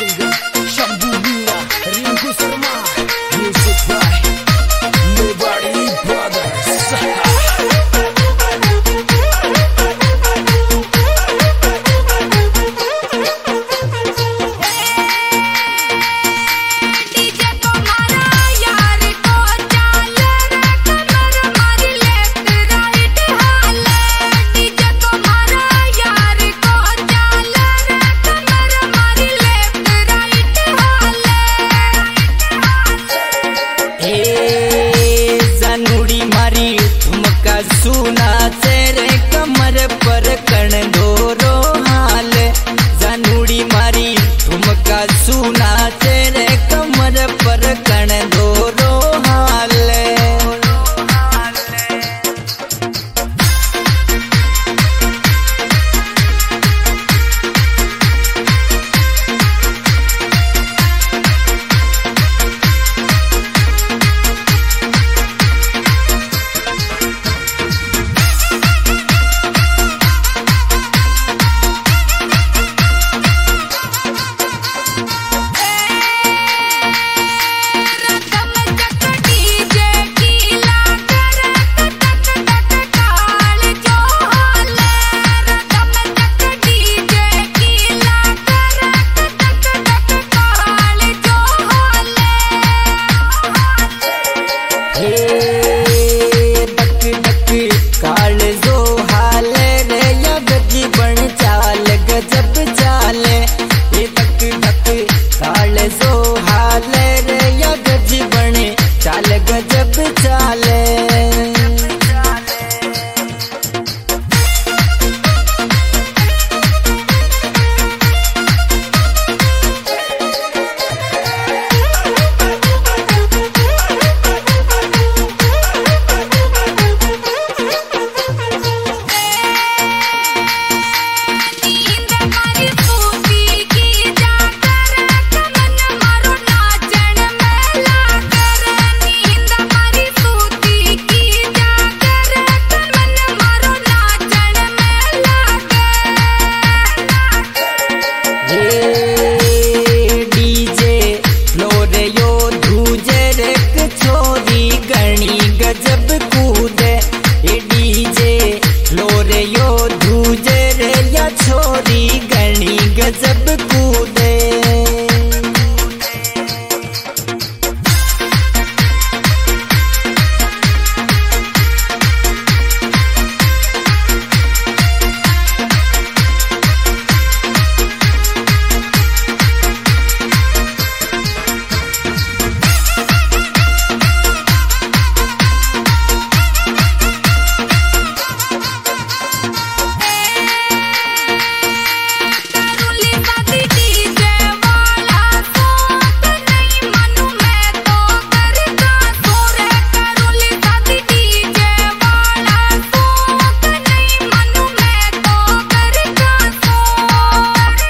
Singer Shambhu Meena, Rinku Sharma, music by nobody brothers. सुना तेरे कमर पर कण दोरो हाल, जानूड़ी मारी ठुमका सुना तेरे कमर पर कण दोरो हाल। काल जो हाल रे या गजी बन चाल गजब चाले, ये धक धक काल जो हाल रे या गजी बन चाल गजब चाले। गजब कूदे ये डीजे लोरे यो धूजे रे या छोरी गणी गजब कूदे।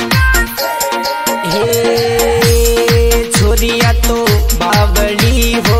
छोरिया तो बावली हो